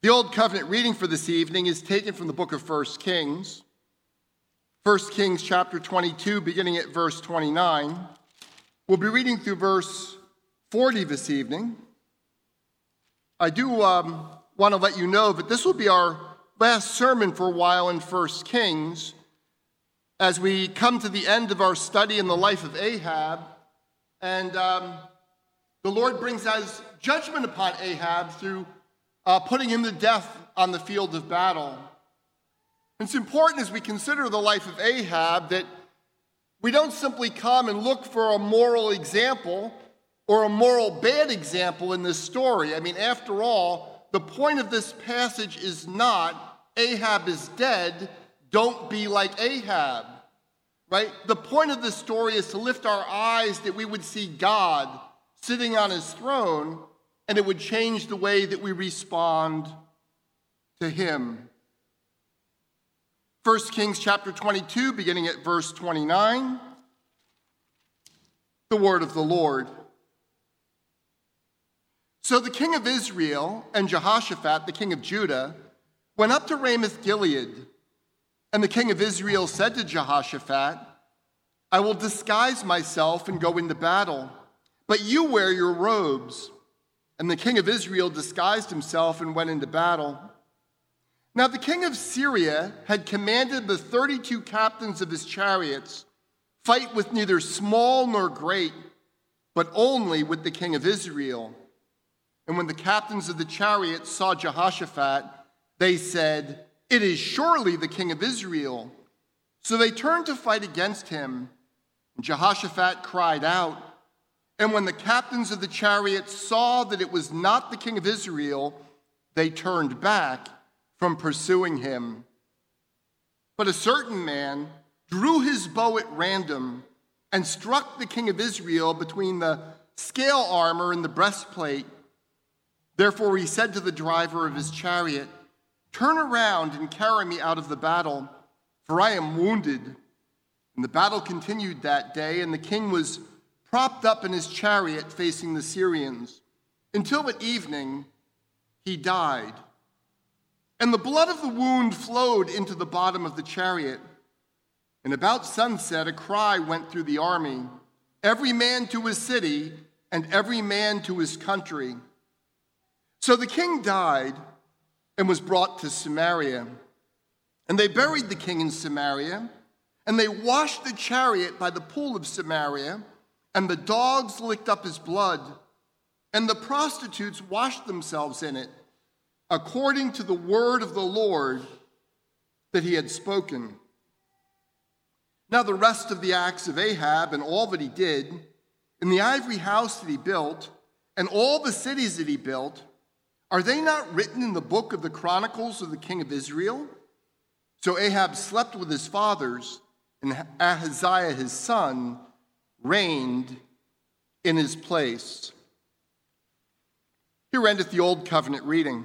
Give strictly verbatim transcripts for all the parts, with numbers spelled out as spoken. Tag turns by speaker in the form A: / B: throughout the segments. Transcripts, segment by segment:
A: The Old Covenant reading for this evening is taken from the book of First Kings. First Kings chapter twenty-two, beginning at verse twenty-nine. We'll be reading through verse forty this evening. I do um, want to let you know that this will be our last sermon for a while in First Kings as we come to the end of our study in the life of Ahab. And um, the Lord brings his judgment upon Ahab through uh, putting him to death on the field of battle. It's important as we consider the life of Ahab that we don't simply come and look for a moral example or a moral bad example in this story. I mean, after all, the point of this passage is not Ahab is dead, don't be like Ahab, right? The point of this story is to lift our eyes that we would see God sitting on his throne, and it would change the way that we respond to him. First Kings chapter twenty-two, beginning at verse twenty-nine. The word of the Lord. So the king of Israel and Jehoshaphat, the king of Judah, went up to Ramoth Gilead. And the king of Israel said to Jehoshaphat, I will disguise myself and go into battle, but you wear your robes. And the king of Israel disguised himself and went into battle. Now the king of Syria had commanded the thirty-two captains of his chariots, fight with neither small nor great, but only with the king of Israel. And when the captains of the chariots saw Jehoshaphat, they said, It is surely the king of Israel. So they turned to fight against him. And Jehoshaphat cried out. And when the captains of the chariots saw that it was not the king of Israel, they turned back from pursuing him. But a certain man drew his bow at random and struck the king of Israel between the scale armor and the breastplate. Therefore he said to the driver of his chariot, Turn around and carry me out of the battle, for I am wounded. And the battle continued that day, and the king was propped up in his chariot facing the Syrians, until at evening he died. And the blood of the wound flowed into the bottom of the chariot. And about sunset a cry went through the army, every man to his city and every man to his country. So the king died and was brought to Samaria. And they buried the king in Samaria, and they washed the chariot by the pool of Samaria, and the dogs licked up his blood, and the prostitutes washed themselves in it, according to the word of the Lord that he had spoken. Now the rest of the acts of Ahab and all that he did, in the ivory house that he built, and all the cities that he built, are they not written in the book of the Chronicles of the king of Israel? So Ahab slept with his fathers, and Ahaziah his son reigned in his place. Here endeth the Old Covenant reading.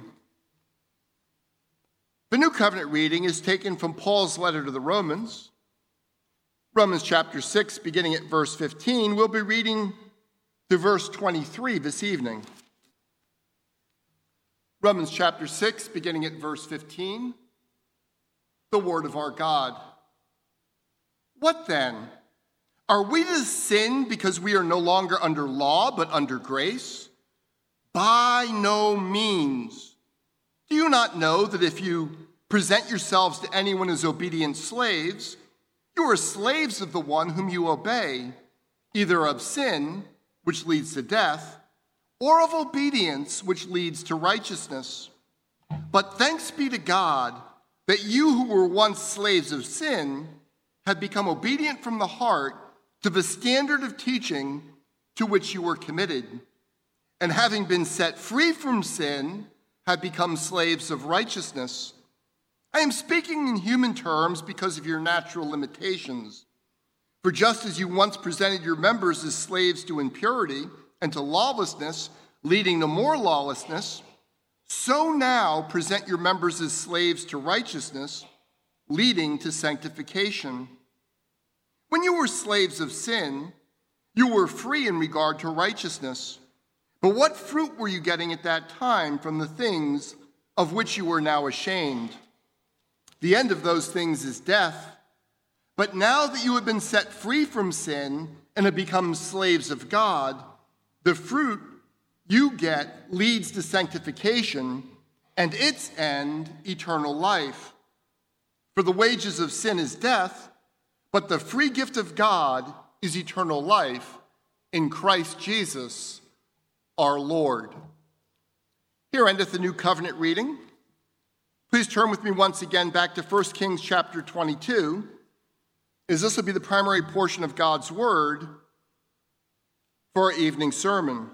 A: The New Covenant reading is taken from Paul's letter to the Romans. Romans chapter six, beginning at verse fifteen. We'll be reading through verse twenty-three this evening. Romans chapter six, beginning at verse fifteen. The word of our God. What then? Are we to sin because we are no longer under law, but under grace? By no means. Do you not know that if you present yourselves to anyone as obedient slaves, you are slaves of the one whom you obey, either of sin, which leads to death, or of obedience, which leads to righteousness? But thanks be to God that you who were once slaves of sin have become obedient from the heart to the standard of teaching to which you were committed, and having been set free from sin, have become slaves of righteousness. I am speaking in human terms because of your natural limitations. For just as you once presented your members as slaves to impurity and to lawlessness, leading to more lawlessness, so now present your members as slaves to righteousness, leading to sanctification. When you were slaves of sin, you were free in regard to righteousness. But what fruit were you getting at that time from the things of which you are now ashamed. The end of those things is death. But now that you have been set free from sin and have become slaves of God, the fruit you get leads to sanctification, and its end, eternal life. For the wages of sin is death, but the free gift of God is eternal life in Christ Jesus, our Lord. Here endeth the New Covenant reading. Please turn with me once again back to First Kings chapter twenty-two, as this will be the primary portion of God's word for our evening sermon.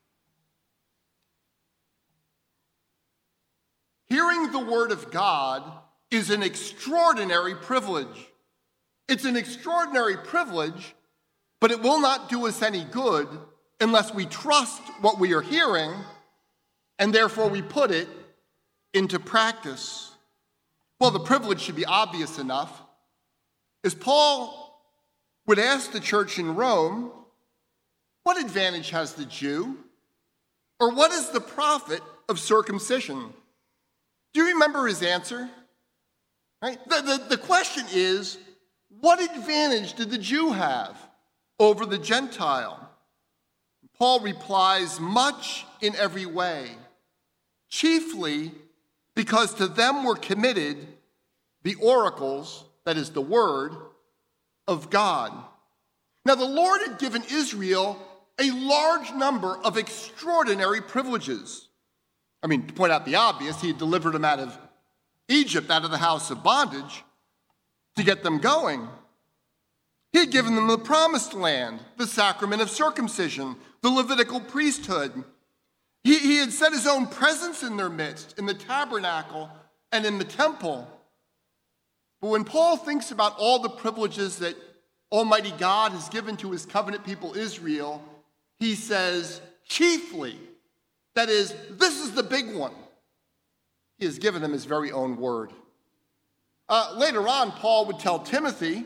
A: Hearing the word of God is an extraordinary privilege. It's an extraordinary privilege, but it will not do us any good unless we trust what we are hearing and therefore we put it into practice. Well, the privilege should be obvious enough. As Paul would ask the church in Rome, what advantage has the Jew? Or what is the profit of circumcision? Do you remember his answer? Right? The, the, the question is, what advantage did the Jew have over the Gentile? Paul replies, much in every way, chiefly because to them were committed the oracles, that is the word, of God. Now the Lord had given Israel a large number of extraordinary privileges. I mean, to point out the obvious, he had delivered them out of Egypt, out of the house of bondage, to get them going. He had given them the promised land, the sacrament of circumcision, the Levitical priesthood. He, he had set his own presence in their midst, in the tabernacle and in the temple. But when Paul thinks about all the privileges that Almighty God has given to his covenant people Israel, he says, chiefly, that is, this is the big one. He has given them his very own word. Uh, later on, Paul would tell Timothy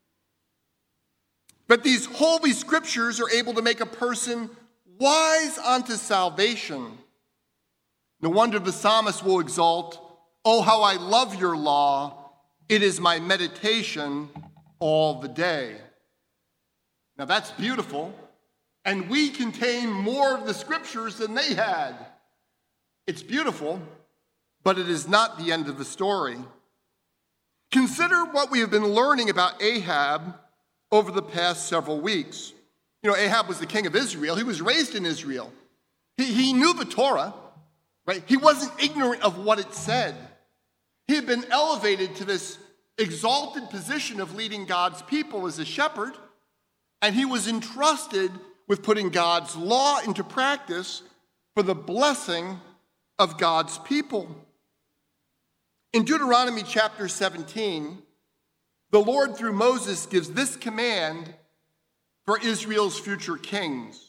A: that these holy scriptures are able to make a person wise unto salvation. No wonder the psalmist will exult, oh, how I love your law. It is my meditation all the day. Now that's beautiful, and we contain more of the scriptures than they had. It's beautiful, but it is not the end of the story. Consider what we have been learning about Ahab over the past several weeks. You know, Ahab was the king of Israel. He was raised in Israel. He, he knew the Torah, right? He wasn't ignorant of what it said. He had been elevated to this exalted position of leading God's people as a shepherd, and he was entrusted with putting God's law into practice for the blessing of God's people. In Deuteronomy chapter seventeen, the Lord through Moses gives this command for Israel's future kings.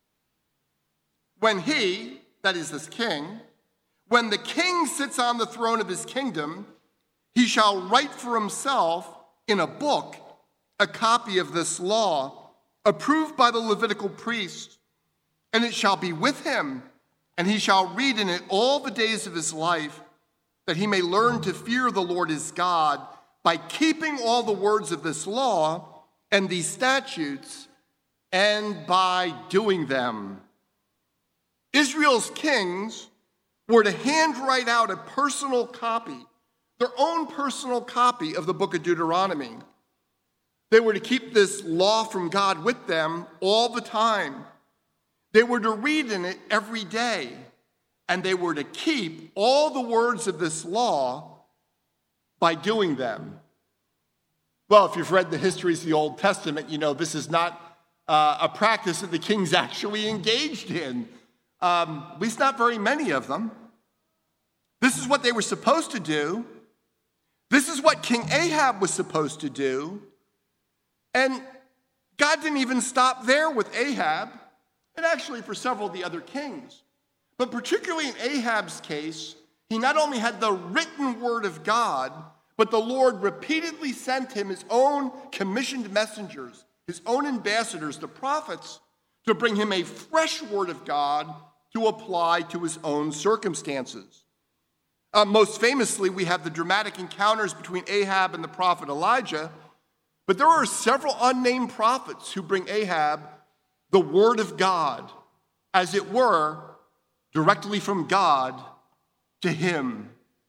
A: When he, that is this king, when the king sits on the throne of his kingdom, he shall write for himself in a book a copy of this law, approved by the Levitical priest, and it shall be with him, and he shall read in it all the days of his life, that he may learn to fear the Lord his God by keeping all the words of this law and these statutes, and by doing them. Israel's kings were to handwrite out a personal copy, their own personal copy of the book of Deuteronomy. They were to keep this law from God with them all the time. They were to read in it every day, and they were to keep all the words of this law by doing them. Well, if you've read the histories of the Old Testament, you know this is not uh, a practice that the kings actually engaged in, um, at least not very many of them. This is what they were supposed to do. This is what King Ahab was supposed to do. And God didn't even stop there with Ahab, and actually for several of the other kings. But particularly in Ahab's case, he not only had the written word of God, but the Lord repeatedly sent him his own commissioned messengers, his own ambassadors, the prophets, to bring him a fresh word of God to apply to his own circumstances. Uh, most famously, we have the dramatic encounters between Ahab and the prophet Elijah, but there are several unnamed prophets who bring Ahab the word of God, as it were, directly from God to him.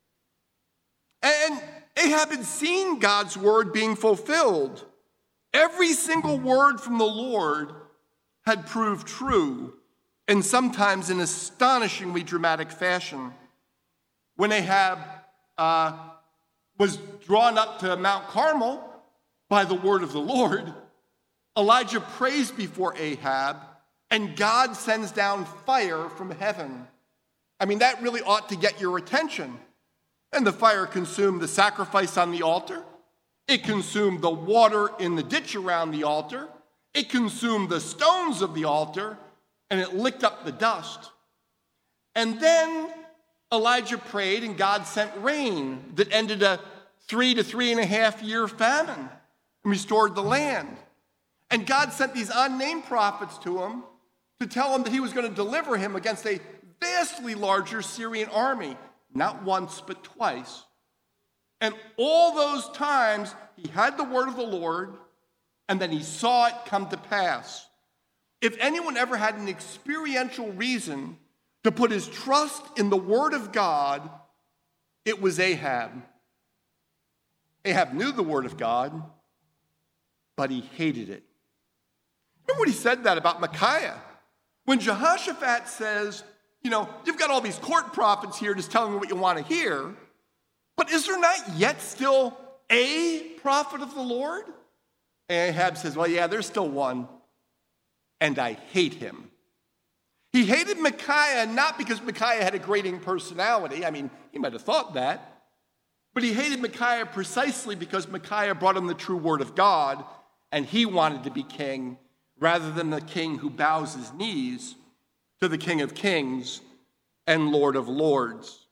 A: And Ahab had seen God's word being fulfilled. Every single word from the Lord had proved true, and sometimes in astonishingly dramatic fashion. When Ahab uh, was drawn up to Mount Carmel by the word of the Lord, Elijah prays before Ahab, and God sends down fire from heaven. I mean, that really ought to get your attention. And the fire consumed the sacrifice on the altar. It consumed the water in the ditch around the altar. It consumed the stones of the altar, and it licked up the dust. And then Elijah prayed, and God sent rain that ended a three to three and a half year famine and restored the land. And God sent these unnamed prophets to him to tell him that he was going to deliver him against a vastly larger Syrian army, not once, but twice. And all those times, he had the word of the Lord, and then he saw it come to pass. If anyone ever had an experiential reason to put his trust in the word of God, it was Ahab. Ahab knew the word of God, but he hated it. Remember what he said that about Micaiah? When Jehoshaphat says, you know, you've got all these court prophets here just telling you what you want to hear, but is there not yet still a prophet of the Lord? And Ahab says, well, yeah, there's still one, and I hate him. He hated Micaiah not because Micaiah had a grating personality. I mean, he might have thought that. But he hated Micaiah precisely because Micaiah brought him the true word of God, and he wanted to be king rather than the king who bows his knees to the King of Kings and Lord of Lords.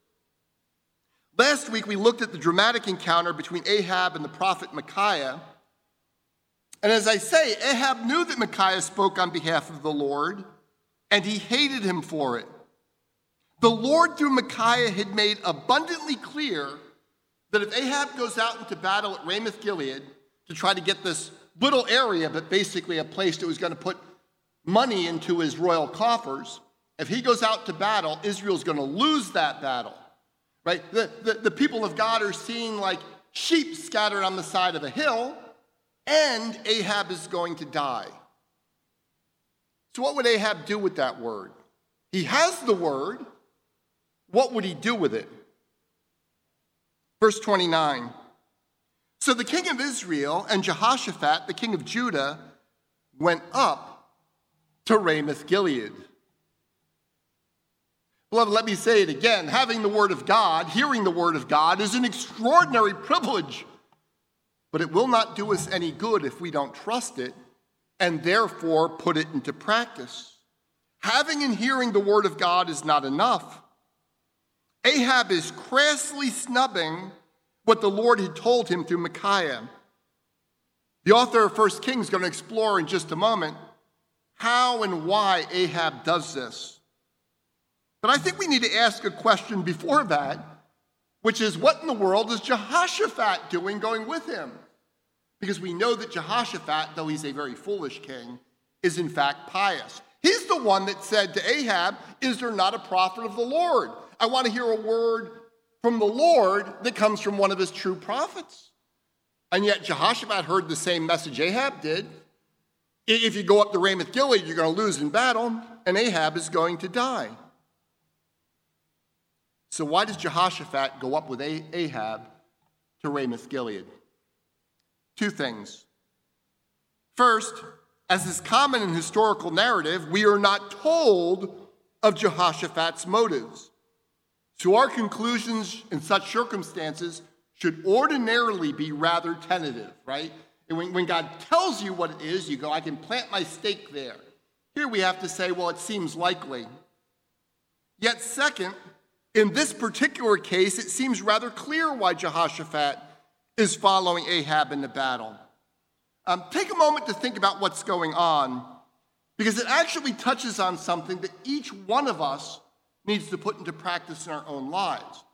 A: Last week, we looked at the dramatic encounter between Ahab and the prophet Micaiah. And as I say, Ahab knew that Micaiah spoke on behalf of the Lord, and he hated him for it. The Lord, through Micaiah, had made abundantly clear that if Ahab goes out into battle at Ramoth Gilead to try to get this little area, but basically a place that was going to put money into his royal coffers, if he goes out to battle, Israel's going to lose that battle, right? The, the, the people of God are seen like sheep scattered on the side of a hill, and Ahab is going to die. So what would Ahab do with that word? He has the word. What would he do with it? Verse twenty-nine. So the king of Israel and Jehoshaphat, the king of Judah, went up to Ramoth Gilead. Beloved, let me say it again. Having the word of God, hearing the word of God, is an extraordinary privilege. But it will not do us any good if we don't trust it and therefore put it into practice. Having and hearing the word of God is not enough. Ahab is crassly snubbing what the Lord had told him through Micaiah. The author of First Kings is going to explore in just a moment how and why Ahab does this. But I think we need to ask a question before that, which is, what in the world is Jehoshaphat doing going with him? Because we know that Jehoshaphat, though he's a very foolish king, is in fact pious. He's the one that said to Ahab, is there not a prophet of the Lord? I want to hear a word from the Lord that comes from one of his true prophets. And yet Jehoshaphat heard the same message Ahab did. If you go up to Ramoth Gilead, you're going to lose in battle, and Ahab is going to die. So why does Jehoshaphat go up with Ahab to Ramoth Gilead? Two things. First, as is common in historical narrative, we are not told of Jehoshaphat's motives. So our conclusions in such circumstances should ordinarily be rather tentative, right? And when, when God tells you what it is, you go, I can plant my stake there. Here we have to say, well, it seems likely. Yet second, in this particular case, it seems rather clear why Jehoshaphat is following Ahab into battle. Um, take a moment to think about what's going on, because it actually touches on something that each one of us needs to put into practice in our own lives.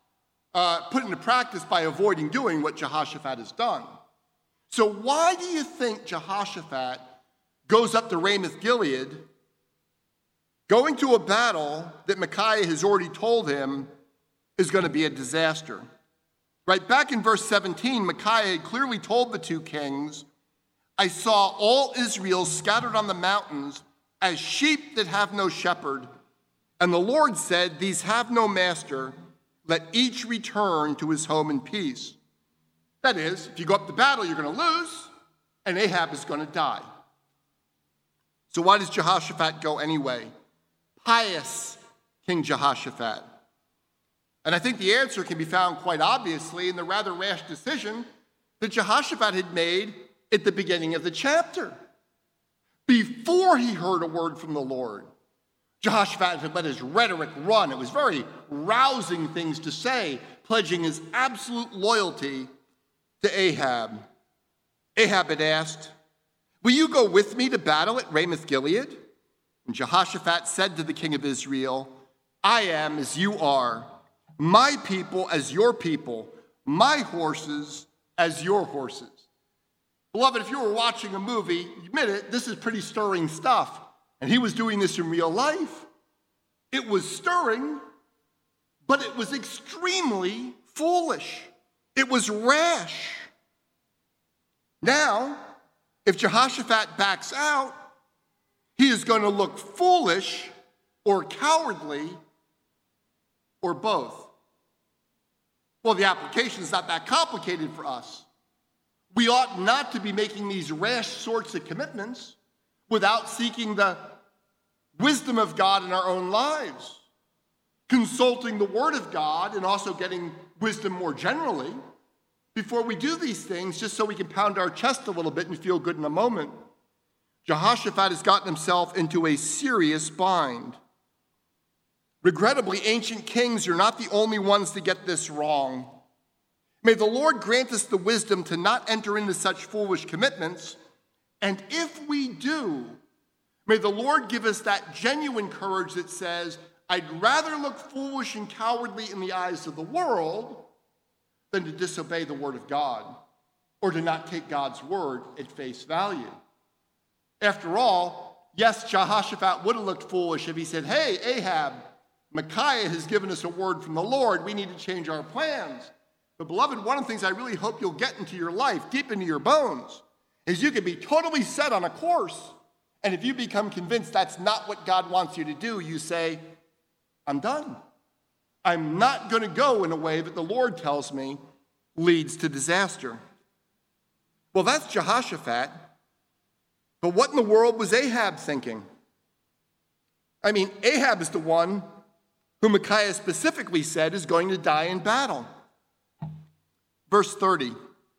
A: uh, put into practice by avoiding doing what Jehoshaphat has done. So why do you think Jehoshaphat goes up to Ramoth Gilead, going to a battle that Micaiah has already told him is going to be a disaster? Right back in verse seventeen, Micaiah had clearly told the two kings, I saw all Israel scattered on the mountains as sheep that have no shepherd. And the Lord said, these have no master. Let each return to his home in peace. That is, if you go up to battle, you're going to lose, and Ahab is going to die. So why does Jehoshaphat go anyway? Pious King Jehoshaphat. And I think the answer can be found quite obviously in the rather rash decision that Jehoshaphat had made at the beginning of the chapter. Before he heard a word from the Lord, Jehoshaphat had let his rhetoric run. It was very rousing things to say, pledging his absolute loyalty to Ahab. Ahab had asked, will you go with me to battle at Ramoth Gilead? And Jehoshaphat said to the king of Israel, I am as you are, my people as your people, my horses as your horses. Beloved, if you were watching a movie, admit it, this is pretty stirring stuff. And he was doing this in real life. It was stirring, but it was extremely foolish. It was rash. Now, if Jehoshaphat backs out, he is going to look foolish or cowardly or both. Well, the application is not that complicated for us. We ought not to be making these rash sorts of commitments without seeking the wisdom of God in our own lives, consulting the Word of God and also getting wisdom more generally before we do these things, just so we can pound our chest a little bit and feel good in a moment. Jehoshaphat has gotten himself into a serious bind. Regrettably, ancient kings are not the only ones to get this wrong. May the Lord grant us the wisdom to not enter into such foolish commitments, and if we do, may the Lord give us that genuine courage that says, I'd rather look foolish and cowardly in the eyes of the world than to disobey the word of God or to not take God's word at face value. After all, yes, Jehoshaphat would have looked foolish if he said, hey, Ahab, Micaiah has given us a word from the Lord. We need to change our plans. But beloved, one of the things I really hope you'll get into your life, deep into your bones, is you can be totally set on a course. And if you become convinced that's not what God wants you to do, you say, I'm done. I'm not going to go in a way that the Lord tells me leads to disaster. Well, that's Jehoshaphat. But what in the world was Ahab thinking? I mean, Ahab is the one who Micaiah specifically said is going to die in battle. Verse thirty.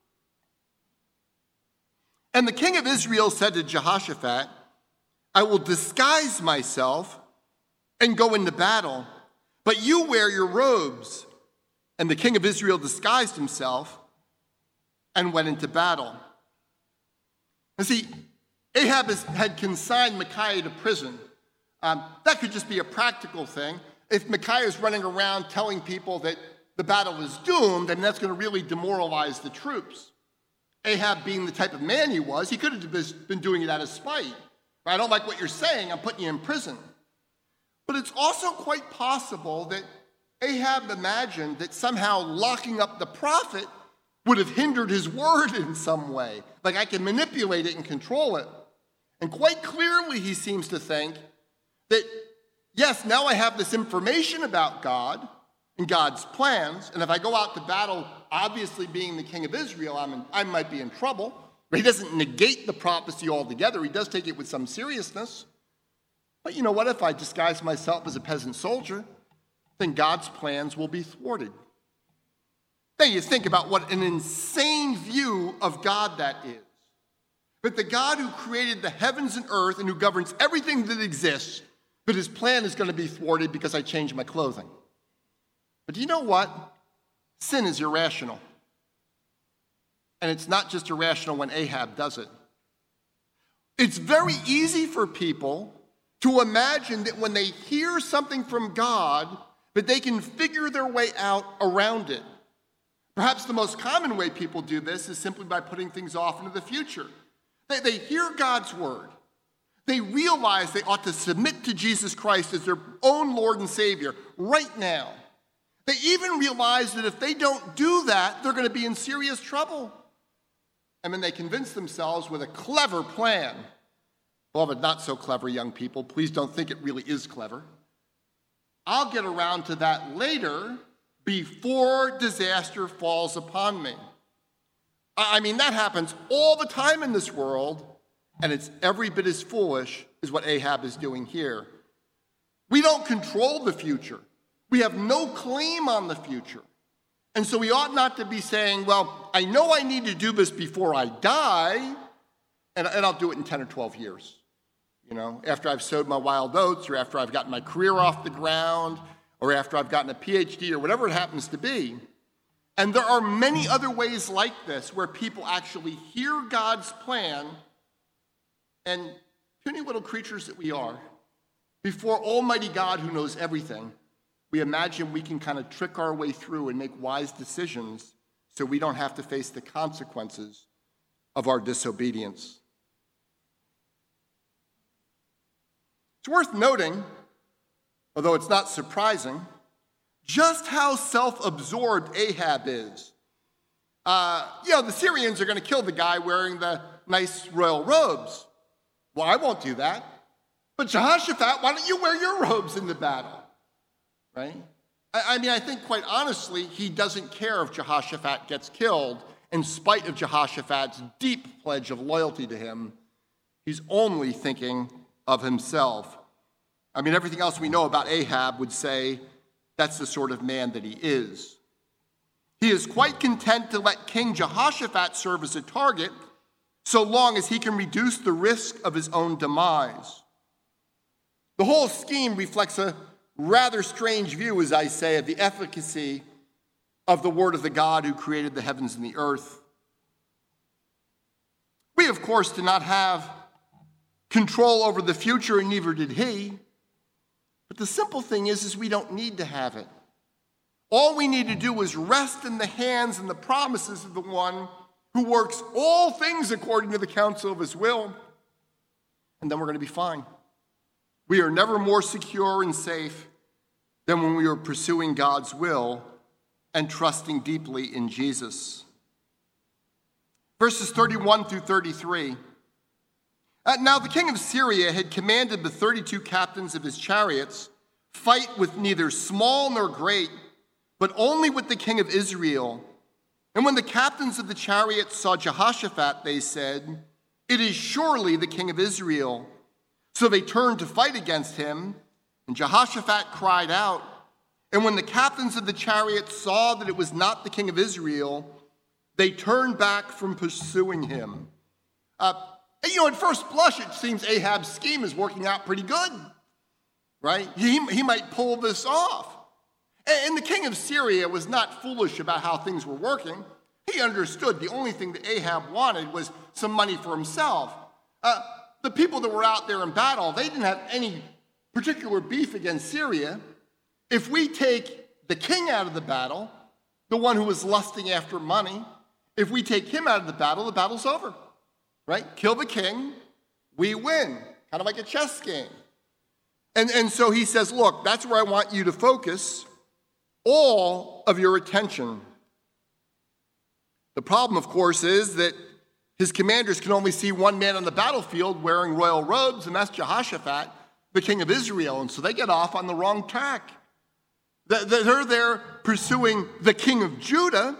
A: And the king of Israel said to Jehoshaphat, I will disguise myself and go into battle, but you wear your robes. And the king of Israel disguised himself and went into battle. And see, Ahab has, had consigned Micaiah to prison. Um, that could just be a practical thing. If Micaiah is running around telling people that the battle is doomed, then that's going to really demoralize the troops. Ahab, being the type of man he was, he could have been doing it out of spite. I don't like what you're saying, I'm putting you in prison. But it's also quite possible that Ahab imagined that somehow locking up the prophet would have hindered his word in some way. Like I can manipulate it and control it. And quite clearly he seems to think that, yes, now I have this information about God and God's plans, and if I go out to battle, obviously being the king of Israel, I'm in, I might be in trouble. But he doesn't negate the prophecy altogether. He does take it with some seriousness. But you know what? If I disguise myself as a peasant soldier, then God's plans will be thwarted. Then you think about what an insane view of God that is. But the God who created the heavens and earth and who governs everything that exists, but his plan is going to be thwarted because I changed my clothing. But do you know what? Sin is irrational. And it's not just irrational when Ahab does it. It's very easy for people to imagine that when they hear something from God but they can figure their way out around it. Perhaps the most common way people do this is simply by putting things off into the future. They, they hear God's word. They realize they ought to submit to Jesus Christ as their own Lord and Savior right now. They even realize that if they don't do that, they're going to be in serious trouble. And then they convince themselves with a clever plan. Beloved, not so clever, young people. Please don't think it really is clever. I'll get around to that later before disaster falls upon me. I mean, that happens all the time in this world, and it's every bit as foolish as what Ahab is doing here. We don't control the future. We have no claim on the future. And so we ought not to be saying, well, I know I need to do this before I die, and, and I'll do it in ten or twelve years. You know, after I've sowed my wild oats, or after I've gotten my career off the ground, or after I've gotten a P H D, or whatever it happens to be. And there are many other ways like this where people actually hear God's plan, and puny little creatures that we are, before Almighty God who knows everything, we imagine we can kind of trick our way through and make wise decisions so we don't have to face the consequences of our disobedience. It's worth noting, although it's not surprising, just how self-absorbed Ahab is. Uh, you know, the Syrians are going to kill the guy wearing the nice royal robes. Well, I won't do that. But Jehoshaphat, why don't you wear your robes in the battle? Right? I, I mean, I think quite honestly, he doesn't care if Jehoshaphat gets killed in spite of Jehoshaphat's deep pledge of loyalty to him. He's only thinking of himself. I mean, everything else we know about Ahab would say that's the sort of man that he is. He is quite content to let King Jehoshaphat serve as a target so long as he can reduce the risk of his own demise. The whole scheme reflects a rather strange view, as I say, of the efficacy of the word of the God who created the heavens and the earth. We, of course, do not have control over the future, and neither did he. But the simple thing is, is we don't need to have it. All we need to do is rest in the hands and the promises of the one who works all things according to the counsel of his will, and then we're going to be fine. We are never more secure and safe than when we are pursuing God's will and trusting deeply in Jesus. Verses thirty-one through thirty-three. Uh, now the king of Syria had commanded the thirty-two captains of his chariots, fight with neither small nor great, but only with the king of Israel. And when the captains of the chariots saw Jehoshaphat, they said, "It is surely the king of Israel." So they turned to fight against him, and Jehoshaphat cried out. And when the captains of the chariots saw that it was not the king of Israel, they turned back from pursuing him. Uh, you know, at first blush, it seems Ahab's scheme is working out pretty good, right? He, he might pull this off. And the king of Syria was not foolish about how things were working. He understood the only thing that Ahab wanted was some money for himself. Uh, the people that were out there in battle, they didn't have any particular beef against Syria. If we take the king out of the battle, the one who was lusting after money, if we take him out of the battle, the battle's over, right? Kill the king, we win, kind of like a chess game. And, and so he says, look, that's where I want you to focus all of your attention. The problem, of course, is that his commanders can only see one man on the battlefield wearing royal robes, and that's Jehoshaphat, the king of Israel. And so they get off on the wrong track. They're there pursuing the king of Judah.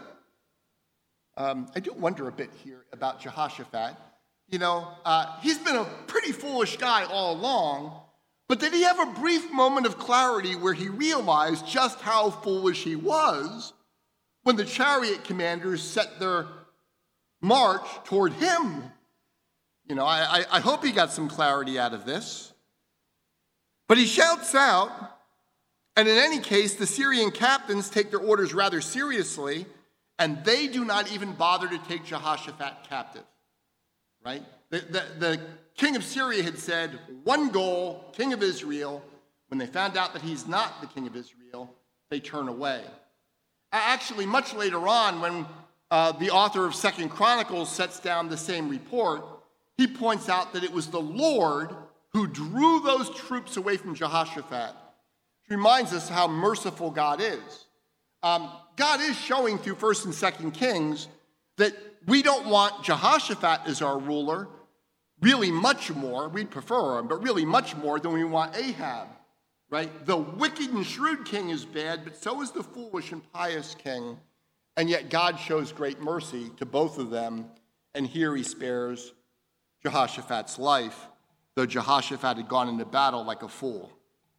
A: Um, I do wonder a bit here about Jehoshaphat. You know, uh, he's been a pretty foolish guy all along, but did he have a brief moment of clarity where he realized just how foolish he was when the chariot commanders set their march toward him? You know, I, I hope he got some clarity out of this. But he shouts out, and in any case, the Syrian captains take their orders rather seriously, and they do not even bother to take Jehoshaphat captive, right? The, the, the king of Syria had said, one goal, king of Israel. When they found out that he's not the king of Israel, Israel, they turn away. Actually, much later on, when uh, the author of Second Chronicles sets down the same report, he points out that it was the Lord who drew those troops away from Jehoshaphat. It reminds us how merciful God is. Um, God is showing through First and Second Kings that we don't want Jehoshaphat as our ruler, really much more, we'd prefer him, but really much more than we want Ahab, right? The wicked and shrewd king is bad, but so is the foolish and pious king. And yet God shows great mercy to both of them, and here he spares Jehoshaphat's life, though Jehoshaphat had gone into battle like a fool.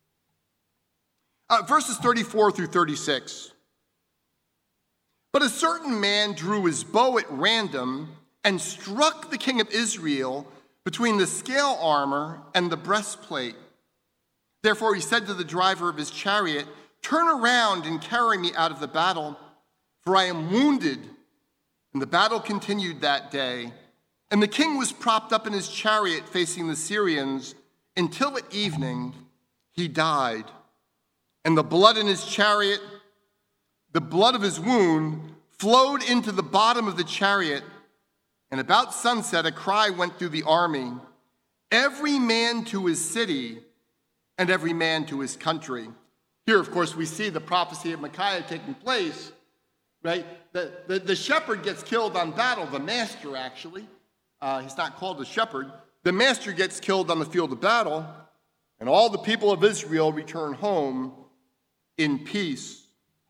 A: Uh, verses thirty-four through thirty-six. But a certain man drew his bow at random and struck the king of Israel between the scale armor and the breastplate. Therefore he said to the driver of his chariot, "Turn around and carry me out of the battle, for I am wounded." And the battle continued that day. And the king was propped up in his chariot facing the Syrians until at evening he died. And the blood in his chariot, the blood of his wound, flowed into the bottom of the chariot. And about sunset, a cry went through the army, "Every man to his city and every man to his country." Here, of course, we see the prophecy of Micaiah taking place, right? The, the, the shepherd gets killed on battle, the master actually. Uh, he's not called a shepherd. The master gets killed on the field of battle, and all the people of Israel return home in peace.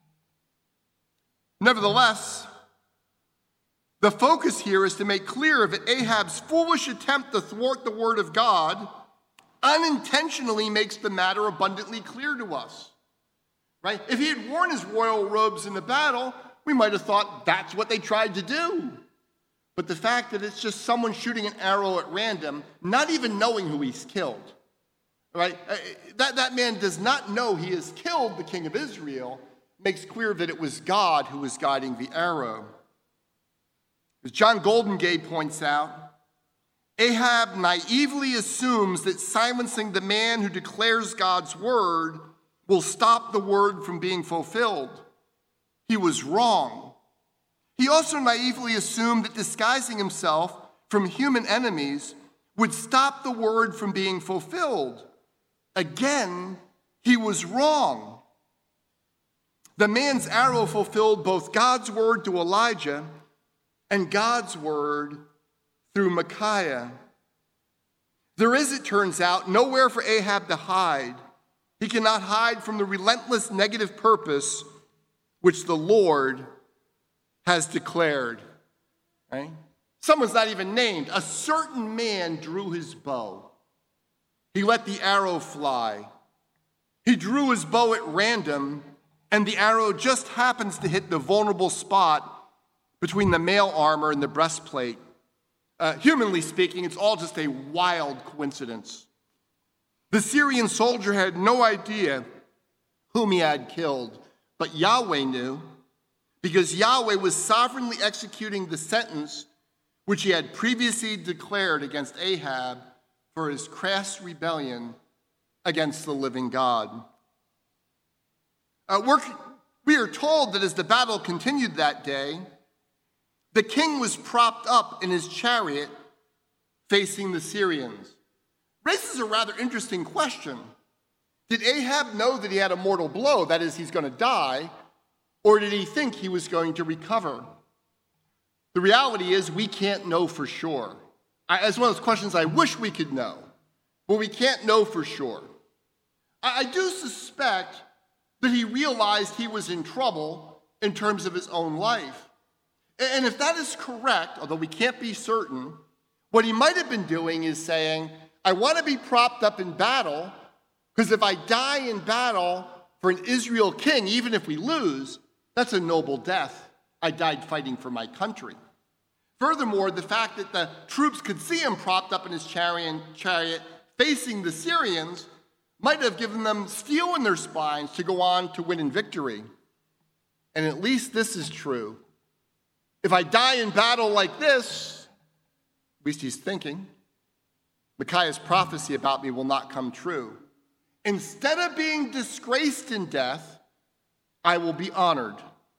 A: Nevertheless, the focus here is to make clear that Ahab's foolish attempt to thwart the word of God unintentionally makes the matter abundantly clear to us, right? If he had worn his royal robes in the battle, we might have thought that's what they tried to do. But the fact that it's just someone shooting an arrow at random, not even knowing who he's killed, right? That, that man does not know he has killed the king of Israel, makes clear that it was God who was guiding the arrow. As John Goldengay points out, Ahab naively assumes that silencing the man who declares God's word will stop the word from being fulfilled. He was wrong. He also naively assumed that disguising himself from human enemies would stop the word from being fulfilled. Again, he was wrong. The man's arrow fulfilled both God's word to Elijah and God's word through Micaiah. There is, it turns out, nowhere for Ahab to hide. He cannot hide from the relentless negative purpose which the Lord has declared. Right? Someone's not even named. A certain man drew his bow. He let the arrow fly. He drew his bow at random, and the arrow just happens to hit the vulnerable spot between the mail armor and the breastplate. Uh, humanly speaking, it's all just a wild coincidence. The Syrian soldier had no idea whom he had killed, but Yahweh knew, because Yahweh was sovereignly executing the sentence which he had previously declared against Ahab for his crass rebellion against the living God. Uh, we're, we are told that as the battle continued that day, the king was propped up in his chariot facing the Syrians. Raises a rather interesting question. Did Ahab know that he had a mortal blow, that is, he's going to die, or did he think he was going to recover? The reality is we can't know for sure. I, it's one of those questions I wish we could know, but we can't know for sure. I, I do suspect that he realized he was in trouble in terms of his own life. And if that is correct, although we can't be certain, what he might have been doing is saying, I want to be propped up in battle, because if I die in battle for an Israel king, even if we lose, that's a noble death. I died fighting for my country. Furthermore, the fact that the troops could see him propped up in his chariot facing the Syrians might have given them steel in their spines to go on to win in victory. And at least this is true. If I die in battle like this, at least he's thinking, Micaiah's prophecy about me will not come true. Instead of being disgraced in death, I will be honored.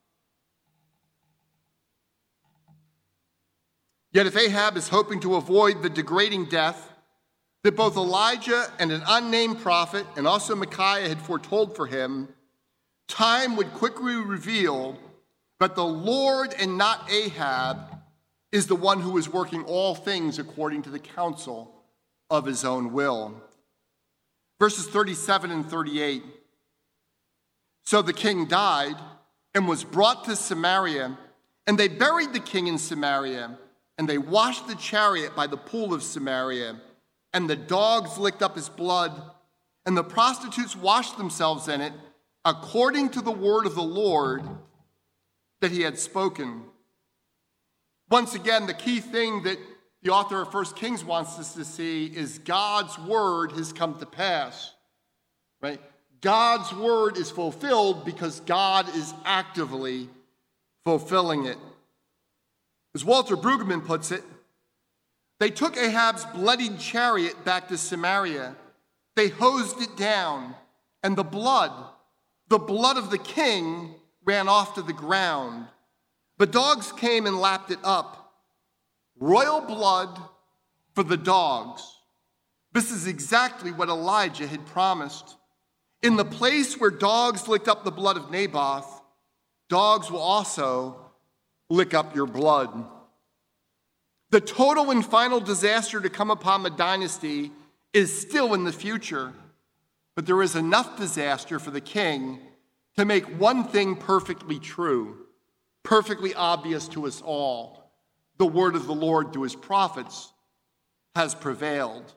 A: Yet if Ahab is hoping to avoid the degrading death that both Elijah and an unnamed prophet and also Micaiah had foretold for him, time would quickly reveal that the Lord and not Ahab is the one who is working all things according to the counsel of his own will. Verses thirty-seven and thirty-eight. So the king died and was brought to Samaria, and they buried the king in Samaria, and they washed the chariot by the pool of Samaria, and the dogs licked up his blood, and the prostitutes washed themselves in it, according to the word of the Lord that he had spoken. Once again, the key thing that the author of First Kings wants us to see is God's word has come to pass, right? God's word is fulfilled because God is actively fulfilling it. As Walter Brueggemann puts it, they took Ahab's bloodied chariot back to Samaria. They hosed it down, and the blood, the blood of the king, ran off to the ground. The dogs came and lapped it up. Royal blood for the dogs. This is exactly what Elijah had promised. In the place where dogs licked up the blood of Naboth, dogs will also lick up your blood. The total and final disaster to come upon the dynasty is still in the future, but there is enough disaster for the king to make one thing perfectly true, perfectly obvious to us all. The word of the Lord through his prophets has prevailed.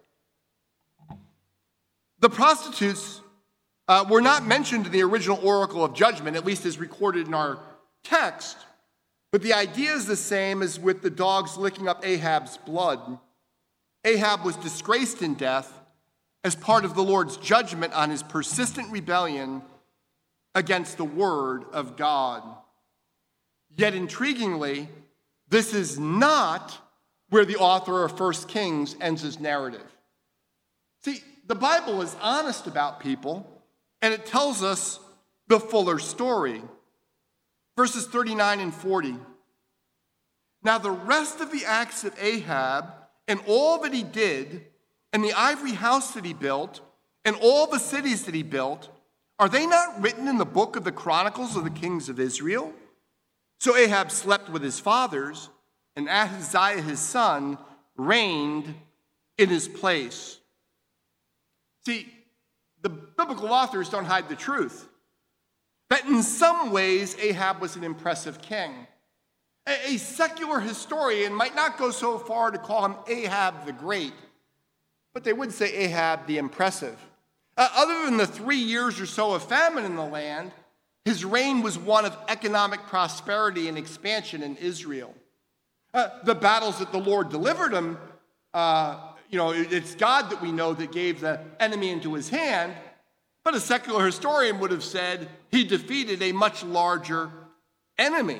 A: The prostitutes uh, were not mentioned in the original oracle of judgment, at least as recorded in our text, but the idea is the same as with the dogs licking up Ahab's blood. Ahab was disgraced in death as part of the Lord's judgment on his persistent rebellion against the word of God. Yet intriguingly, this is not where the author of First Kings ends his narrative. See, the Bible is honest about people, and it tells us the fuller story. Verses thirty-nine and forty. Now the rest of the acts of Ahab and all that he did, and the ivory house that he built, and all the cities that he built, are they not written in the book of the Chronicles of the Kings of Israel? So Ahab slept with his fathers, and Ahaziah his son reigned in his place. See, the biblical authors don't hide the truth. That in some ways, Ahab was an impressive king. A, a secular historian might not go so far to call him Ahab the Great, but they would say Ahab the Impressive. Uh, other than the three years or so of famine in the land, his reign was one of economic prosperity and expansion in Israel. Uh, the battles that the Lord delivered him, uh, you know, it's God that we know that gave the enemy into his hand, but a secular historian would have said he defeated a much larger enemy.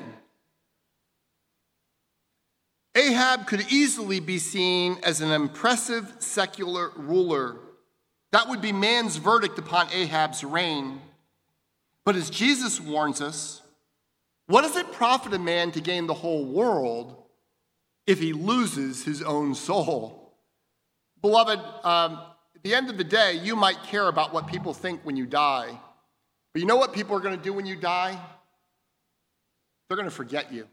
A: Ahab could easily be seen as an impressive secular ruler. That would be man's verdict upon Ahab's reign. But as Jesus warns us, what does it profit a man to gain the whole world if he loses his own soul? Beloved, um, at the end of the day, you might care about what people think when you die. But you know what people are going to do when you die? They're going to forget you.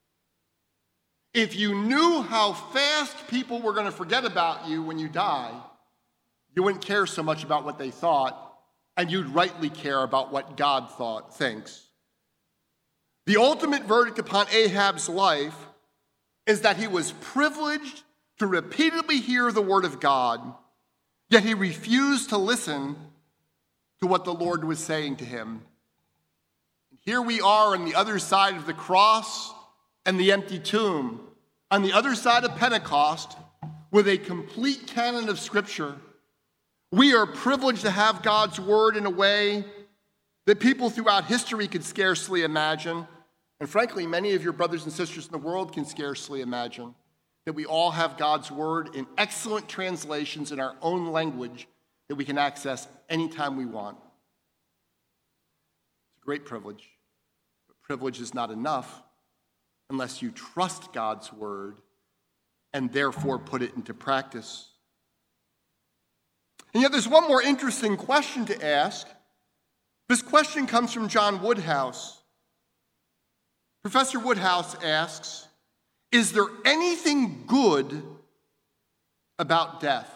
A: If you knew how fast people were going to forget about you when you die, you wouldn't care so much about what they thought, and you'd rightly care about what God thought, thinks. The ultimate verdict upon Ahab's life is that he was privileged to repeatedly hear the word of God, yet he refused to listen to what the Lord was saying to him. Here we are on the other side of the cross and the empty tomb, on the other side of Pentecost, with a complete canon of Scripture. We are privileged to have God's word in a way that people throughout history could scarcely imagine. And frankly, many of your brothers and sisters in the world can scarcely imagine that we all have God's word in excellent translations in our own language that we can access anytime we want. It's a great privilege, but privilege is not enough unless you trust God's word and therefore put it into practice. And yet there's one more interesting question to ask. This question comes from John Woodhouse. Professor Woodhouse asks, is there anything good about death?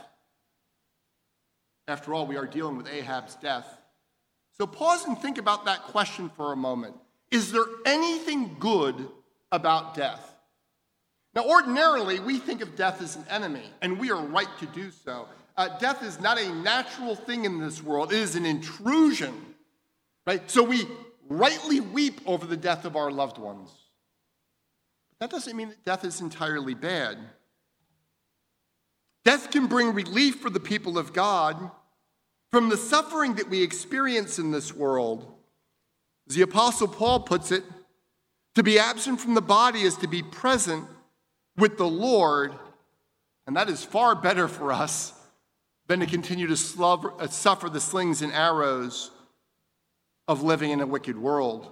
A: After all, we are dealing with Ahab's death. So pause and think about that question for a moment. Is there anything good about death? Now, ordinarily, we think of death as an enemy, and we are right to do so. Uh, death is not a natural thing in this world. It is an intrusion, right? So we rightly weep over the death of our loved ones. But that doesn't mean that death is entirely bad. Death can bring relief for the people of God from the suffering that we experience in this world. As the Apostle Paul puts it, to be absent from the body is to be present with the Lord, and that is far better for us than to continue to suffer the slings and arrows of living in a wicked world.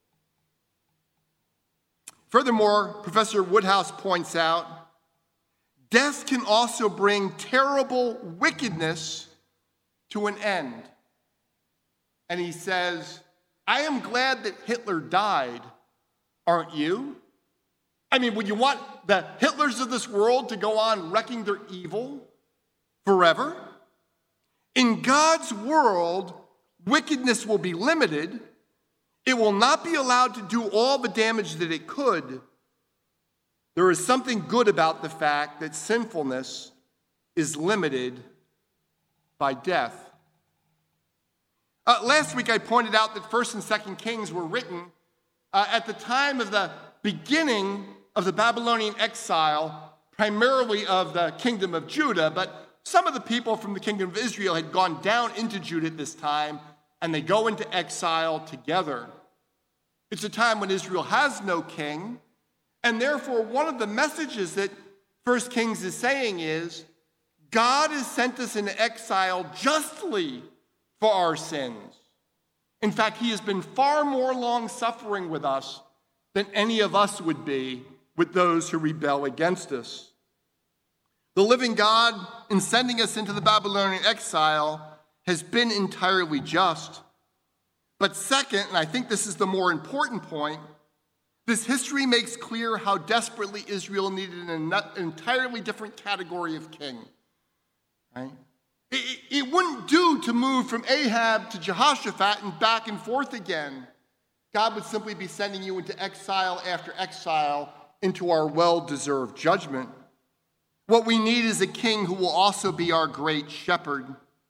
A: Furthermore, Professor Woodhouse points out, death can also bring terrible wickedness to an end. And he says, I am glad that Hitler died, aren't you? I mean, would you want the Hitlers of this world to go on wrecking their evil forever? In God's world, wickedness will be limited. It will not be allowed to do all the damage that it could. There is something good about the fact that sinfulness is limited by death. Uh, last week I pointed out that First and Second Kings were written uh, at the time of the beginning of the Babylonian exile, primarily of the kingdom of Judah, but some of the people from the kingdom of Israel had gone down into Judah at this time, and they go into exile together. It's a time when Israel has no king, and therefore one of the messages that First Kings is saying is, God has sent us into exile justly for our sins. In fact, he has been far more long-suffering with us than any of us would be with those who rebel against us. The living God, in sending us into the Babylonian exile, has been entirely just. But second, and I think this is the more important point, this history makes clear how desperately Israel needed an entirely different category of king. Right? It, it wouldn't do to move from Ahab to Jehoshaphat and back and forth again. God would simply be sending you into exile after exile into our well-deserved judgment. What we need is a king who will also be our great shepherd.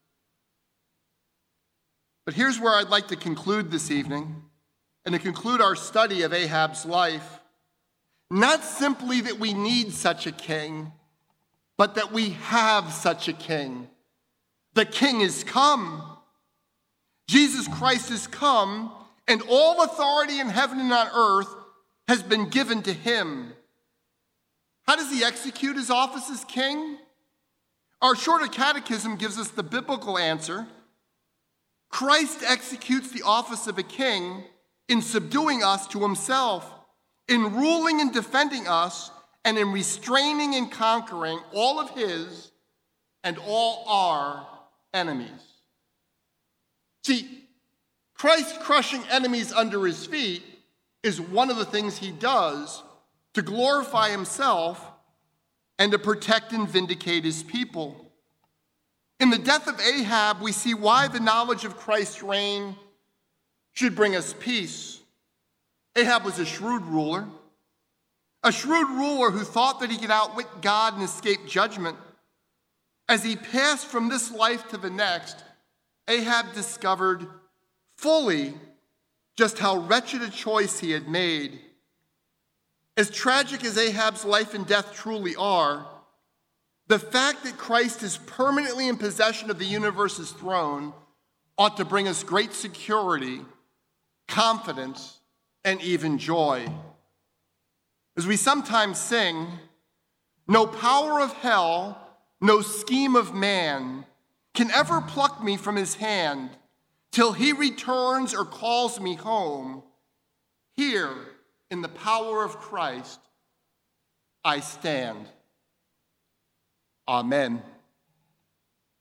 A: But here's where I'd like to conclude this evening, and to conclude our study of Ahab's life. Not simply that we need such a king, but that we have such a king. The king is come. Jesus Christ is come, and all authority in heaven and on earth has been given to him. How does he execute his office as king? Our shorter catechism gives us the biblical answer. Christ executes the office of a king in subduing us to himself, in ruling and defending us, and in restraining and conquering all of his and all our enemies. See, Christ crushing enemies under his feet is one of the things he does to glorify himself and to protect and vindicate his people. In the death of Ahab, we see why the knowledge of Christ's reign should bring us peace. Ahab was a shrewd ruler, a shrewd ruler who thought that he could outwit God and escape judgment. As he passed from this life to the next, Ahab discovered fully just how wretched a choice he had made. As tragic as Ahab's life and death truly are, the fact that Christ is permanently in possession of the universe's throne ought to bring us great security, confidence, and even joy. As we sometimes sing, no power of hell, no scheme of man can ever pluck me from his hand till he returns or calls me home, here in the power of Christ I stand. Amen.